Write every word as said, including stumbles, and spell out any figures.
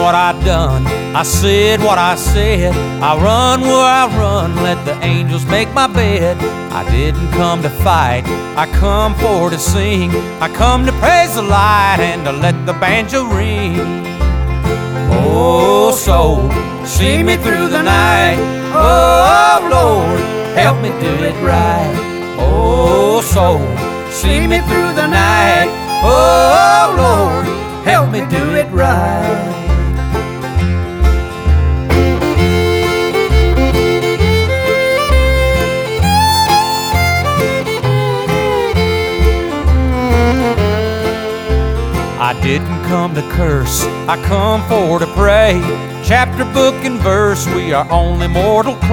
what I done, I said what I said. I run where I run, let the angels make my bed. I didn't come to fight, I come for to sing. I come to praise the light and to let the banjo ring. Oh, soul, see me through the night. Oh, Lord, help me do it right. Oh, soul, see me through the night. Oh, Lord, help me do it right. I didn't come to curse, I come for to pray. Chapter, book, and verse, we are only mortal clay.